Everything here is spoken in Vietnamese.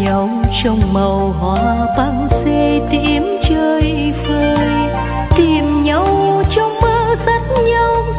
nhau trong màu hoa băng xê tím chơi vơi, tìm nhau trong mơ dắt nhau